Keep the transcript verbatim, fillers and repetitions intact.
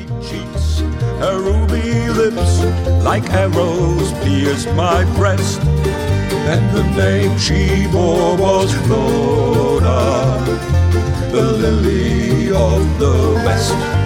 cheeks, her ruby lips, like arrows pierced my breast. And the name she bore was Flora, the lily of the West.